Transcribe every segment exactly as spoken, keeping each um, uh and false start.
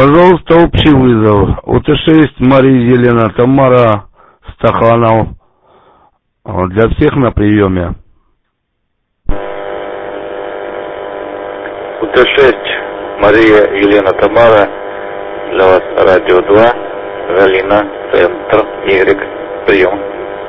Пожалуйста, общий вызов. УТ-шесть, Мария Елена Тамара, Стаханов. Для всех на приеме. УТ-шесть, Мария Елена Тамара, для вас радио два, Галина, центр, Y, прием.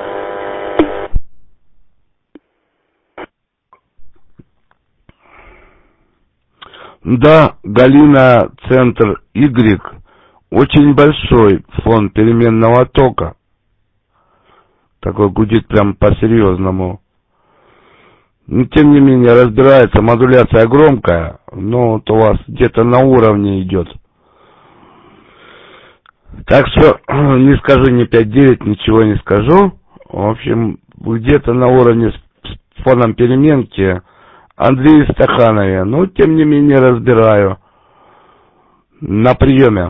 Да, Галина, центр Y, очень большой фон переменного тока. Такой гудит прям по-серьезному. Но, тем не менее, разбирается, модуляция громкая, но вот у вас где-то на уровне идет. Так что не скажу ни пять девять, ничего не скажу. В общем, где-то на уровне с фоном переменки Андрей Стаханове. Но, тем не менее, разбираю. На приеме.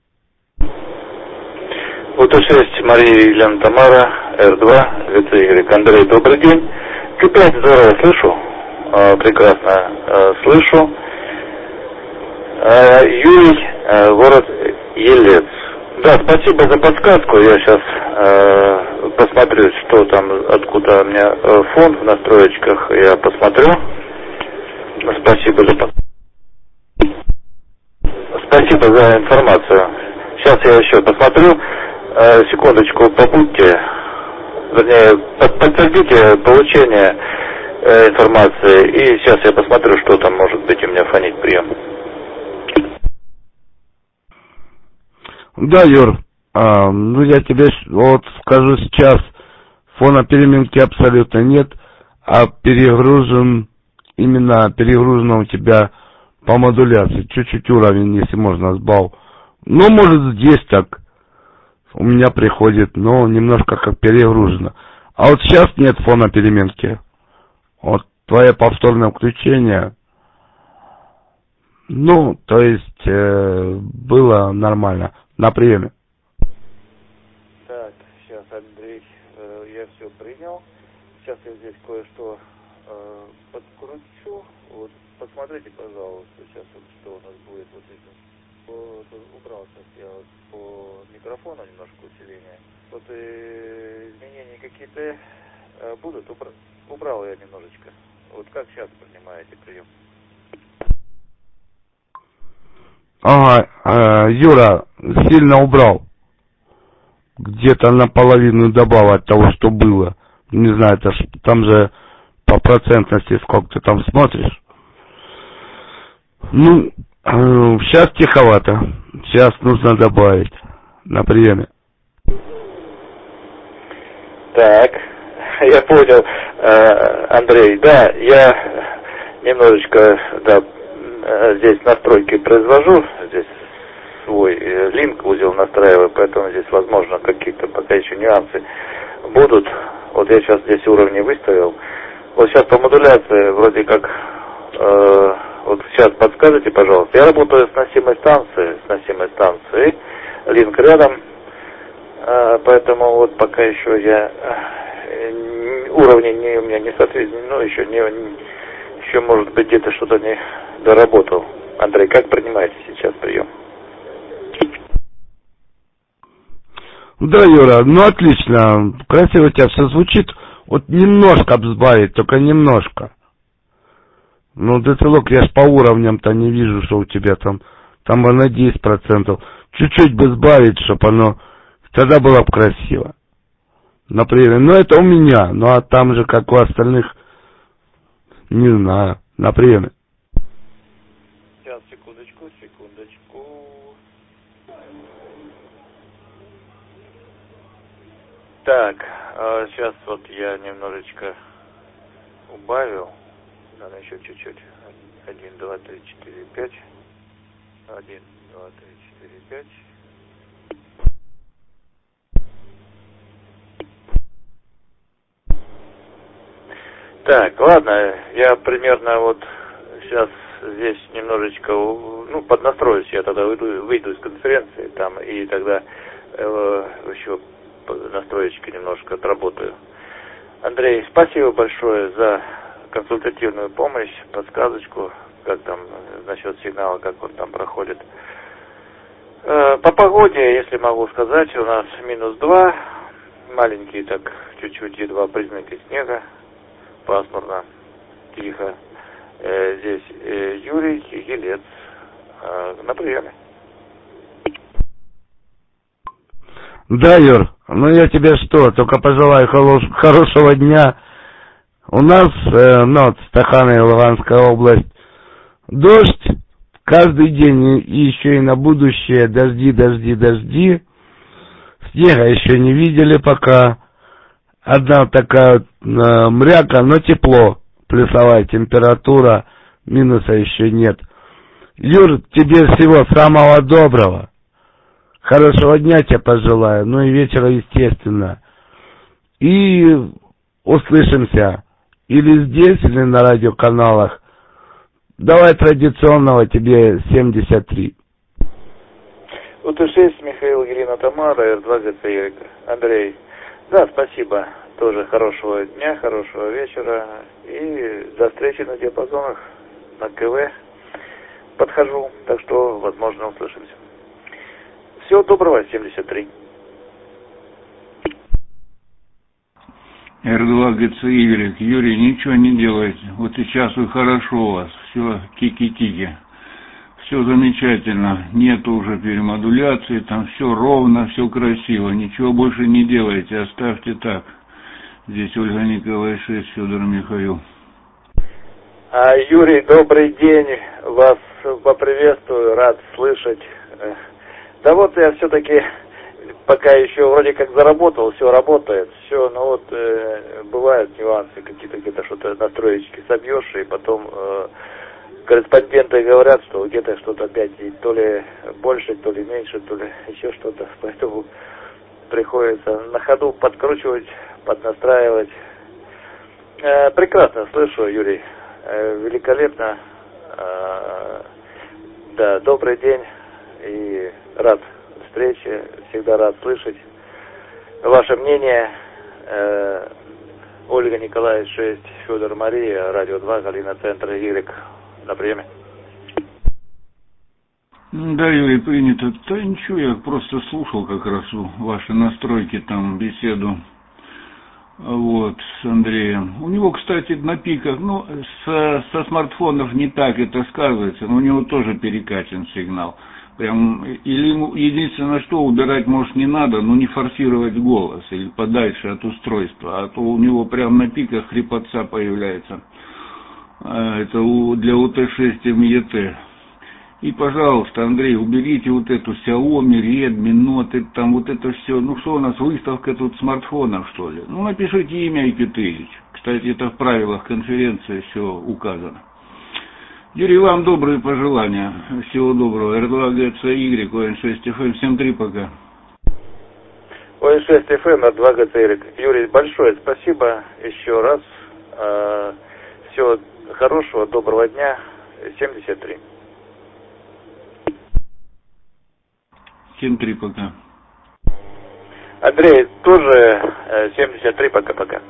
УТ-шесть, Мария Елена Тамара, Р два, ВЦ-Y. Андрей, добрый день. Q пять, здорово, слышу. А, прекрасно а, слышу. А, Юрий, а, город Елец. Да, спасибо за подсказку. Я сейчас а, посмотрю, что там, откуда у меня а, фон в настроечках. Я посмотрю. Спасибо за подсказку. Спасибо за информацию. Сейчас я еще посмотрю. А, секундочку, побудьте. Вернее, подтвердите получение э, информации. И сейчас я посмотрю, что там может быть у меня фонить прием. Да, Юр. А, ну, я тебе вот скажу сейчас, фона переменки абсолютно нет, а перегружен, именно перегружено у тебя по модуляции. Чуть-чуть уровень, если можно, сбал. Ну, может, здесь так у меня приходит, но немножко как перегружено. А вот сейчас нет фона переменки. Вот твое повторное включение, ну, то есть э, было нормально. На приеме. Так, сейчас, Андрей, э, я все принял. Сейчас я здесь кое-что э, подкручу. Вот, посмотрите, пожалуйста, сейчас вот, что у нас будет. Вот здесь вот, убрал сейчас я вот по микрофону немножко усиление. Вот э, изменения какие-то э, будут. Убра... Убрал я немножечко. Вот как сейчас принимаете прием? Ага, э, Юра, сильно убрал. Где-то наполовину добавил от того, что было. Не знаю, это ж, там же по процентности сколько ты там смотришь. Ну, э, сейчас тиховато. Сейчас нужно добавить на приеме. Так, я понял, э, Андрей. Да, я немножечко, да, здесь настройки произвожу. Здесь свой линк, узел настраиваю, поэтому здесь, возможно, какие-то пока еще нюансы будут. Вот я сейчас здесь уровни выставил. Вот сейчас по модуляции вроде как, э, вот сейчас подскажите, пожалуйста. Я работаю с носимой станцией, с носимой станцией, линк рядом, э, поэтому вот пока еще я, э, уровни не, у меня не соответствуют, ну еще, не, еще может быть где-то что-то не доработал. Андрей, как принимаете сейчас прием? Да, Юра, ну отлично. Красиво у тебя все звучит. Вот немножко сбавить, только немножко. Ну, децилок я ж по уровням-то не вижу, что у тебя там, там на десять процентов. Чуть-чуть бы сбавить, чтобы оно, тогда было бы красиво. Например, ну это у меня, ну а там же, как у остальных, не знаю, на приеме. Сейчас, секундочку, секундочку. Так, а сейчас вот я немножечко убавил. Надо еще чуть-чуть. Один, два, три, четыре, пять. Один, два, три, четыре, пять. Так, ладно, я примерно вот сейчас здесь немножечко, ну, поднастроюсь, я тогда выйду, выйду из конференции там, и тогда э, еще настроечки немножко отработаю. Андрей, спасибо большое за консультативную помощь, подсказочку, как там насчет сигнала, как он там проходит. По погоде, если могу сказать, у нас минус два, маленькие так, чуть-чуть едва признаки снега, пасмурно, тихо. Здесь Юрий Елец на приеме. Да, Юр, ну я тебе что, только пожелаю хорошего дня. У нас, э, ну, вот, Стаханово, Луганская область, дождь каждый день, и еще и на будущее дожди, дожди, дожди. Снега еще не видели пока. Одна такая вот, э, мряка, но тепло. Плюсовая температура, минуса еще нет. Юр, тебе всего самого доброго. Хорошего дня тебе пожелаю, ну и вечера, естественно. И услышимся или здесь, или на радиоканалах. Давай традиционного тебе семьдесят три. У Т шесть Михаил, Ирина, Тамара, Р два гэ цэ Y. Андрей. Да, спасибо. Тоже хорошего дня, хорошего вечера. И до встречи на диапазонах, на КВ. Подхожу, так что, возможно, услышимся. Всего доброго, семьдесят три. Р два гэ цэ Y. Юрий, ничего не делайте. Вот сейчас вы хорошо у вас. Все кики-кики. Все замечательно. Нет уже перемодуляции. Там все ровно, все красиво. Ничего больше не делайте. Оставьте так. Здесь Ольга Николаевна шесть, Федор Михаил. А, Юрий, добрый день. Вас поприветствую. Рад слышать. Да вот я все-таки пока еще вроде как заработал, все работает, все, но вот э, бывают нюансы какие-то, где-то что-то настроечки собьешь, и потом э, корреспонденты говорят, что где-то что-то опять то ли больше, то ли меньше, то ли еще что-то, поэтому приходится на ходу подкручивать, поднастраивать. Э, прекрасно слышу, Юрий, э, великолепно, э, да, добрый день и рад встрече, всегда рад слышать ваше мнение. Э, Ольга Николаевна шесть, Федор Мария, Радио два, Галина Центр, Y, на приеме. Да, Юрий, принято. Да ничего, я просто слушал как раз ваши настройки, там, беседу вот, с Андреем. У него, кстати, на пиках, ну, со, со смартфонов не так это сказывается, но у него тоже перекачан сигнал. Прям, или ему единственное, что убирать, может, не надо, но не форсировать голос или подальше от устройства, а то у него прям на пиках хрипотца появляется. Это для У Т шесть М Е Т. И, пожалуйста, Андрей, уберите вот эту Xiaomi, Redmi, Note, там вот это все. Ну что у нас, выставка тут смартфонов, что ли? Ну, напишите имя И Q тысяча. Кстати, это в правилах конференции все указано. Юрий, вам добрые пожелания. Всего доброго. Р два Г Ц Y, О Н шесть Ф М. Всем три пока. О Н шесть Ф М, Р два Г Ц Y. Юрий, большое спасибо еще раз. Всего хорошего, доброго дня. семьдесят три. семь три пока. Андрей, тоже семьдесят три, пока-пока.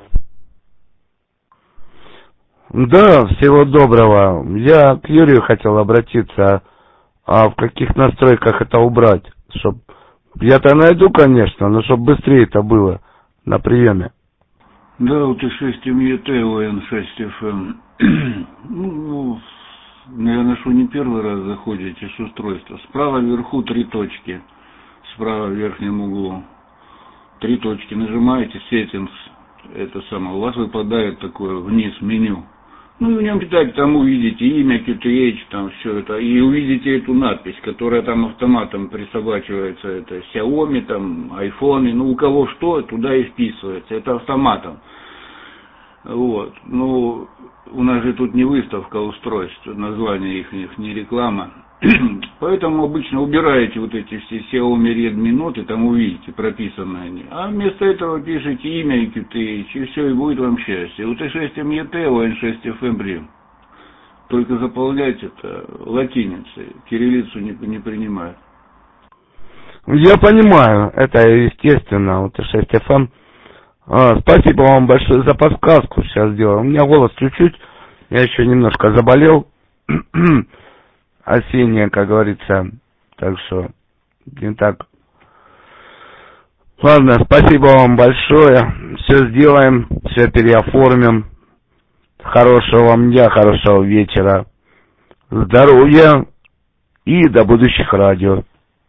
Да, всего доброго. Я к Юрию хотел обратиться, а в каких настройках это убрать? Чтоб... Я-то найду, конечно, но чтобы быстрее это было на приеме. Да, У Т шесть М Е Т, О Н шесть Ф М. Ну, наверное, что не первый раз заходите с устройства. Справа вверху три точки. Справа в верхнем углу. Три точки. Нажимаете Settings. Это самое. У вас выпадает такое вниз меню. Ну, и в нем, так, там увидите имя Q T H, там все это. И увидите эту надпись, которая там автоматом присобачивается. Это Xiaomi, там, iPhone. Ну, у кого что, туда и вписывается. Это автоматом. Вот. Ну, у нас же тут не выставка устройств, название их, их не реклама. Поэтому обычно убираете вот эти все Xiaomi, Redmi, Note, там увидите, прописаны они. А вместо этого пишите имя И Q T H, и все, и будет вам счастье. У Т шесть М Е Т, О Н шесть Ф М. Только заполняйте это латиницей, кириллицу не, не принимают. Я понимаю, это естественно, У Т шесть Ф М. А, спасибо вам большое за подсказку, сейчас сделаю. У меня голос чуть-чуть, я еще немножко заболел. Осеннее, как говорится, так что Не так. Ладно, спасибо вам большое. Все сделаем, все переоформим. Хорошего вам дня, хорошего вечера. Здоровья и до будущих радио.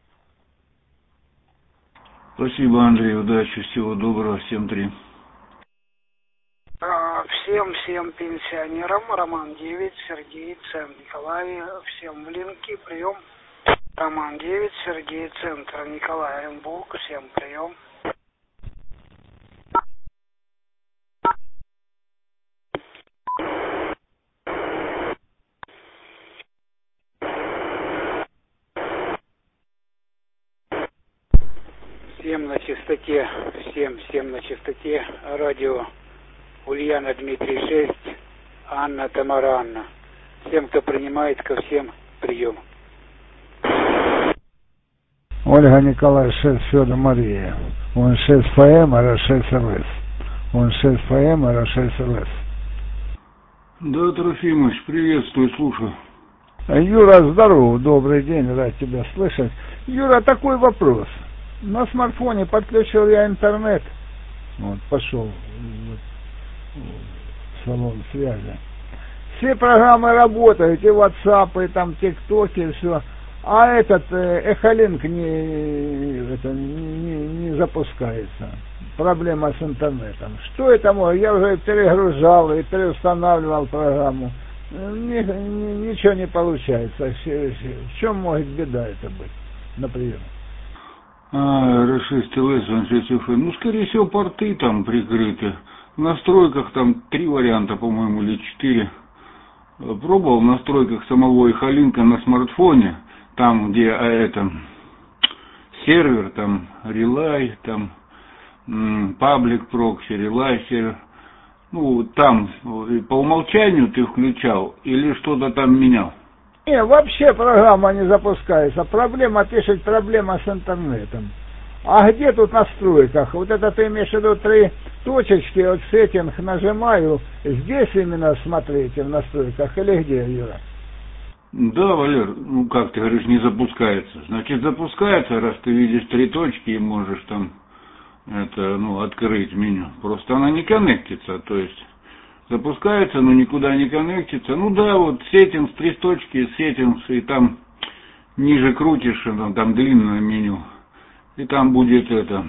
Спасибо, Андрей, удачи, всего доброго, всем три. Всем, всем пенсионерам, Роман девять, Сергей, Центр, Николай, всем в линке, прием. Роман девять, Сергей, Центр, Николай, Оренбург, всем прием. Всем на частоте, всем, всем на частоте радио Ульяна Дмитрий шесть, Анна Тамара Анна. Всем, кто принимает, ко всем прием. Ольга Николай шесть, Федор Мария. Он шесть ФМ, эр шесть РС. Он шесть ФМ, эр шесть РС. Да, Трофимович, приветствую, слушаю. Юра, здорово, добрый день, рад тебя слышать. Юра, такой вопрос. На смартфоне подключил я интернет. Вот, пошел в салон связи. Все программы работают, и WhatsApp, и там TikTok, и все. А этот э, Эхолинк не, это, не, не запускается. Проблема с интернетом. Что это может? Я уже перегружал и переустанавливал программу. Ни, ни, ничего не получается. В чем может беда это быть, например? А, эр шесть эл эс, эн шесть эф эм. Ну, скорее всего, порты там прикрыты. В настройках там три варианта, по-моему, или четыре. Пробовал в настройках самого Эхолинка на смартфоне. Там, где а, это, сервер, там, Relay, там, Public Proxy, Relay сервер. Ну, там по умолчанию ты включал или что-то там менял? Не, вообще программа не запускается. Проблема, пишет, проблема с интернетом. А где тут в настройках? Вот это ты имеешь в виду три точечки, вот сеттинг нажимаю. Здесь именно смотрите в настройках или где, Юра? Да, Валер, ну как ты говоришь, не запускается. Значит, запускается, раз ты видишь три точки и можешь там это, ну, открыть меню. Просто она не коннектится, то есть запускается, но никуда не коннектится. Ну да, вот settings, три точки, settings, и там ниже крутишь, там, там длинное меню. И там будет это,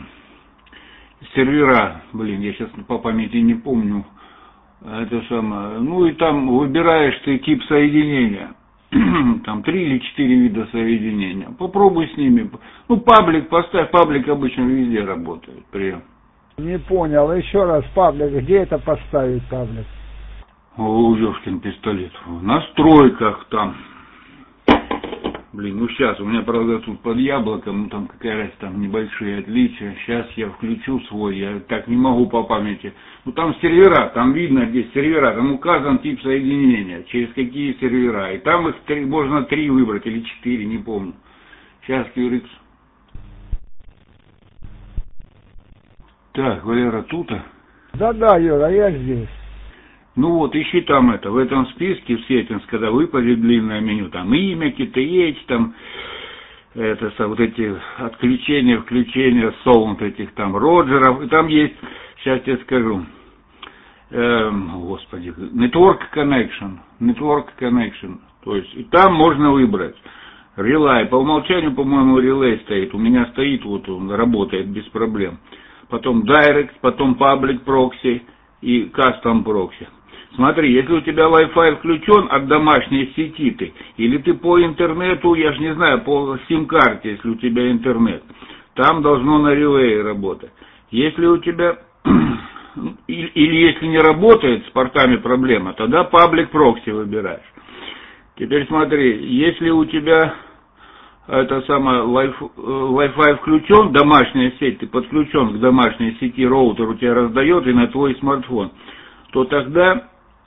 сервера, блин, я сейчас по памяти не помню, это самое. Ну и там выбираешь ты тип соединения. Там три или четыре вида соединения. Попробуй с ними. Ну, паблик поставь, паблик обычно везде работает. Прием. Не понял, еще раз, паблик, где это поставить, паблик? О, ёшкин пистолет. В настройках там. Блин, ну сейчас, у меня, правда, тут под яблоком, ну там какая-то там небольшие отличия. Сейчас я включу свой, я так не могу по памяти. Ну там сервера, там видно, где сервера, там указан тип соединения, через какие сервера. И там их три, можно три выбрать или четыре, не помню. Сейчас, кью эр икс. Так, Валера, тут? Да-да, Юра, я здесь. Ну вот, ищи там это, в этом списке, в settings, когда выпадет длинное меню, там имя, кей ти эйч, там, это, вот эти отключения, включения, саунд этих там, Роджеров, и там есть, сейчас я скажу, эм, господи, Network Connection, Network Connection, то есть, и там можно выбрать Relay, по умолчанию, по-моему, Relay стоит, у меня стоит, вот он работает без проблем, потом Direct, потом Public Proxy и Custom Proxy. Смотри, если у тебя Wi-Fi включен от домашней сети ты, или ты по интернету, я же не знаю, по сим-карте, если у тебя интернет, там должно на релее работать. Если у тебя, или если не работает с портами проблема, тогда Public Proxy выбираешь. Теперь смотри, если у тебя это самое Wi-Fi включен, домашняя сеть, ты подключен к домашней сети, роутер у тебя раздает и на твой смартфон, то тогда,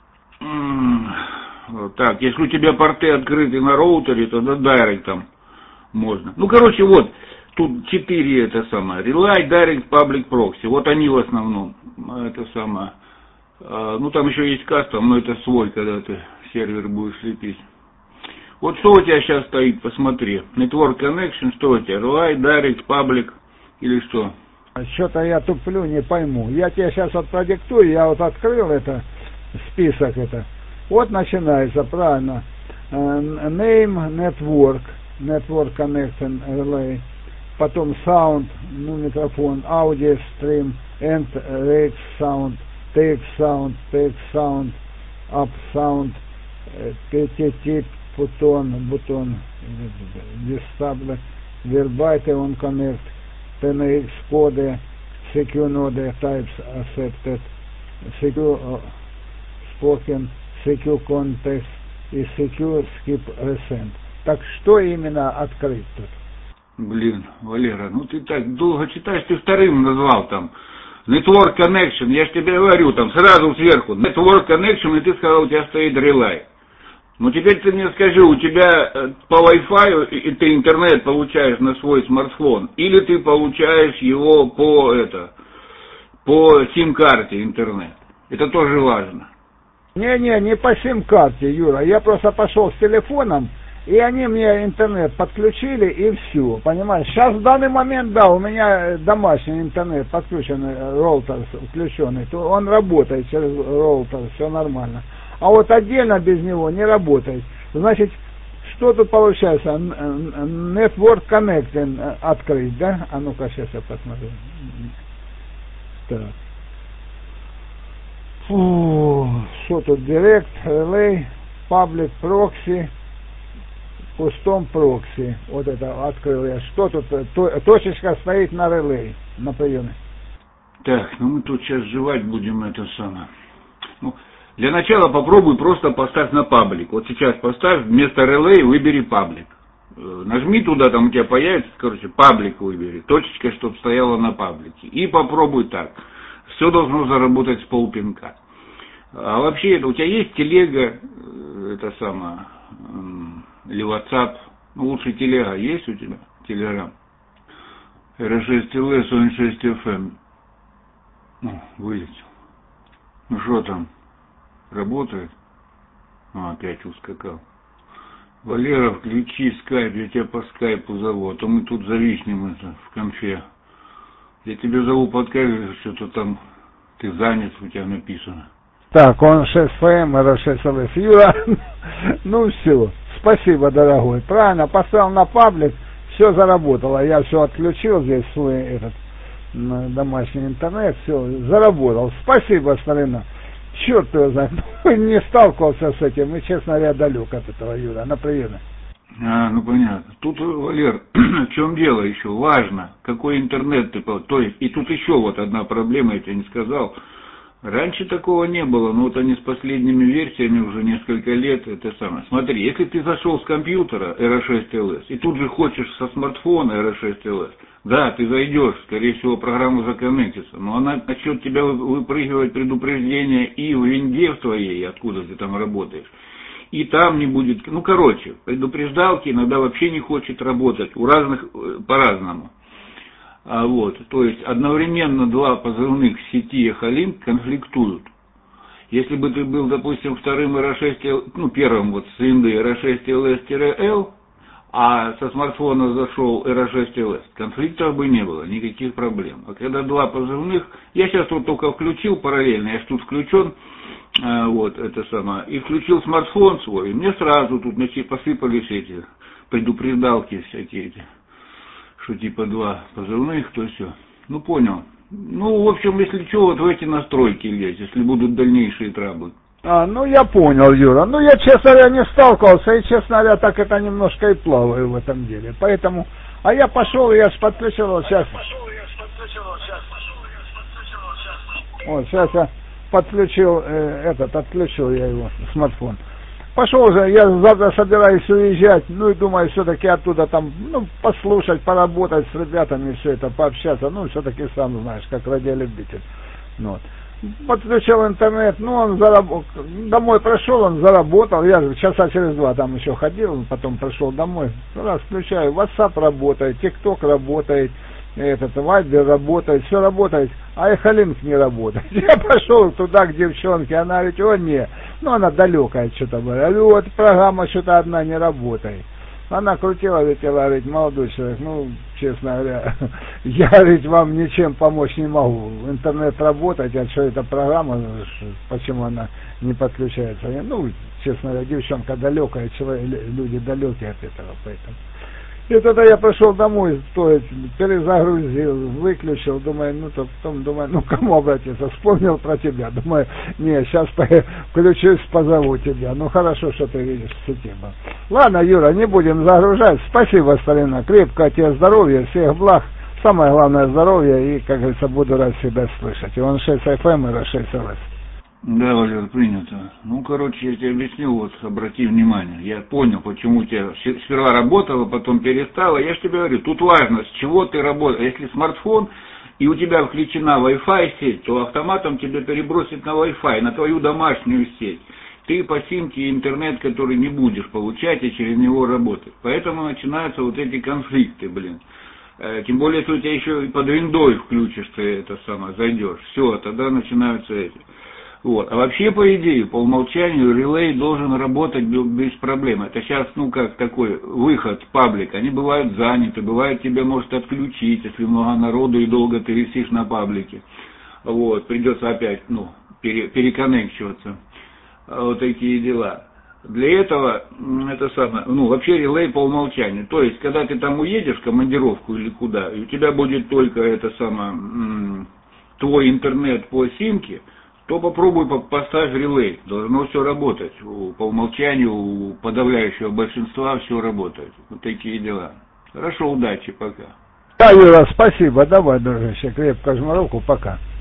так, если у тебя порты открыты на роутере, тогда Direct там можно. Ну, короче, вот, тут четыре это самое, Relay, Direct, Public Proxy, вот они в основном, это самое, ну, там еще есть Custom, но это свой, когда ты сервер будешь лепить. Вот что у тебя сейчас стоит, посмотри. Network Connection, что у тебя? Relay, Direct, Public или что? Что-то я туплю, не пойму. Я тебе сейчас вот продиктую, я вот открыл это, список это. Вот начинается, правильно. Name, Network, Network Connection, Relay. Потом Sound, ну микрофон, Audio Stream, End, Rate Sound, Take Sound, Take Sound, Up Sound, T-Tip, Button, Button, Disable, Verbite on Connect, T N X Code, Secure Node Types Accepted, Secure Spoken, Secure Context и Secure Skip Resend. Так что именно открыть тут? Блин, Валера, ну ты так долго читаешь, ты вторым назвал там. Network Connection, я же тебе говорю, там сразу сверху. Network Connection, и ты сказал, у тебя стоит Relay. Ну теперь ты мне скажи, у тебя по Wi-Fi и ты интернет получаешь на свой смартфон, или ты получаешь его по это, по сим-карте интернет. Это тоже важно. Не-не, не по сим-карте, Юра. Я просто пошел с телефоном, и они мне интернет подключили, и все. Понимаешь? Сейчас в данный момент, да, у меня домашний интернет подключенный, роутер включенный, то он работает через роутер, все нормально. А вот отдельно без него не работает. Значит, что тут получается? Network Connecting открыть, да? А ну-ка, сейчас я посмотрю. Так. Фу, что тут? Direct, Relay, Public, Proxy, Custom Proxy. Вот это открыл я. Что тут? Точечка стоит на Relay, на приеме. Так, ну мы тут сейчас жевать будем это самое. Ну, для начала попробуй просто поставь на паблик. Вот сейчас поставь, вместо Relay выбери паблик. Нажми туда, там у тебя появится, короче, паблик выбери. Точечка, чтобы стояла на паблике. И попробуй так. Все должно заработать с полпинка. А вообще, это у тебя есть телега, это самое, или WhatsApp, ну лучше телега есть у тебя, Telegram? эр шесть эл эс, эн шесть эф эм. Ну, вылетел. Ну что там? Работает? А, опять ускакал. Валера, включи скайп, я тебя по скайпу зову, а то мы тут зависнем это в конфе. Я тебя зову под камеру, что-то там ты занят, у тебя написано. Так, он шесть эф эм, эр шесть эл эс. Юра, ну все, спасибо, дорогой. Правильно, поставил на паблик, все заработало. Я все отключил здесь свой этот домашний интернет, все, заработал. Спасибо, старина. Черт его знает, не сталкивался с этим, и, честно говоря, далек от этого, Юра, на приеме. А, ну понятно. Тут, Валер, в чем дело еще? Важно, какой интернет ты... То есть, и тут еще вот одна проблема, я тебе не сказал. Раньше такого не было, но вот они с последними версиями уже несколько лет, это самое. Смотри, если ты зашел с компьютера эр шесть эл эс, и тут же хочешь со смартфона эр шесть эл эс, да, ты зайдешь, скорее всего, программа законнектится, но она начнет тебя выпрыгивать предупреждение и в винде в твоей, откуда ты там работаешь, и там не будет, ну, короче, предупреждалки иногда вообще не хочет работать, у разных, по-разному. А вот, то есть одновременно два позывных сети Echolink конфликтуют. Если бы ты был, допустим, вторым эр шесть, ну, первым вот с винды эр шесть эл эс-L, а со смартфона зашел эр шесть эл эс, конфликтов бы не было, никаких проблем. А когда два позывных, я сейчас вот только включил параллельно, я ж тут включен, а, вот, это самое, и включил смартфон свой, и мне сразу тут значит, посыпались эти предупреждалки всякие эти. Что типа два позывных, то все. Ну, понял. Ну, в общем, если что, вот в эти настройки лезть, если будут дальнейшие траблы. А, ну, я понял, Юра. Ну, я, честно говоря, не сталкивался, и, честно говоря, так это немножко и плаваю в этом деле. Поэтому, а я пошел, я ж подключил, сейчас. Вот, сейчас я подключил, э, этот, отключил я его, смартфон. Пошел уже, я завтра собираюсь уезжать, ну и думаю, все-таки оттуда там, ну, послушать, поработать с ребятами, все это, пообщаться, ну, все-таки сам знаешь, как радиолюбитель. Вот. Подключил интернет, ну, он заработал, домой прошел, он заработал, я часа через два там еще ходил, потом пришел домой, раз, включаю, WhatsApp работает, TikTok работает, этот, Viber работает, все работает, а Echolink не работает. Я пошел туда к девчонке, она говорит, о, не, Ну, она далекая что-то была. И вот программа что-то одна не работает. Она крутила, летела, говорит, молодой человек, ну, честно говоря, я, говорит, вам ничем помочь не могу. Интернет работать, а что эта программа, почему она не подключается? Я, ну, честно говоря, девчонка далекая, человек, люди далекие от этого, поэтому. И тогда я пришел домой, то есть перезагрузил, выключил, думаю, ну, то потом думаю, ну, кому обратиться, вспомнил про тебя, думаю, не, сейчас включусь, позову тебя, ну, хорошо, что ты видишь в сети. Ладно, Юра, не будем загружать, спасибо, старина, крепкого тебе здоровья, всех благ, самое главное здоровье, и, как говорится, буду рад себя слышать. Иван шесть эф эм и шесть эл эс. Да, Валер, принято. Ну, короче, я тебе объяснил, вот, обрати внимание. Я понял, почему у тебя сперва работало, потом перестало. Я же тебе говорю, тут важно, с чего ты работаешь. Если смартфон, и у тебя включена Wi-Fi сеть, то автоматом тебя перебросит на Wi-Fi, на твою домашнюю сеть. Ты по симке интернет, который не будешь получать, и через него работать. Поэтому начинаются вот эти конфликты, блин. Тем более, если у тебя еще и под виндой включишь, ты это самое, зайдешь. Все, тогда начинаются эти. Вот. А вообще, по идее, по умолчанию релей должен работать без проблем. Это сейчас, ну, как такой выход, паблик. Они бывают заняты, бывает тебя может отключить, если много народу и долго ты висишь на паблике. Вот. Придется опять, ну, пере, переконнекчиваться. Вот такие дела. Для этого, это самое, ну, вообще релей по умолчанию. То есть, когда ты там уедешь в командировку или куда, и у тебя будет только это самое, твой интернет по симке, то попробуй поставь релей, должно все работать. По умолчанию у подавляющего большинства все работает. Вот такие дела. Хорошо, удачи, пока. Да, Юра, спасибо, давай, дружище, крепко жму руку, пока.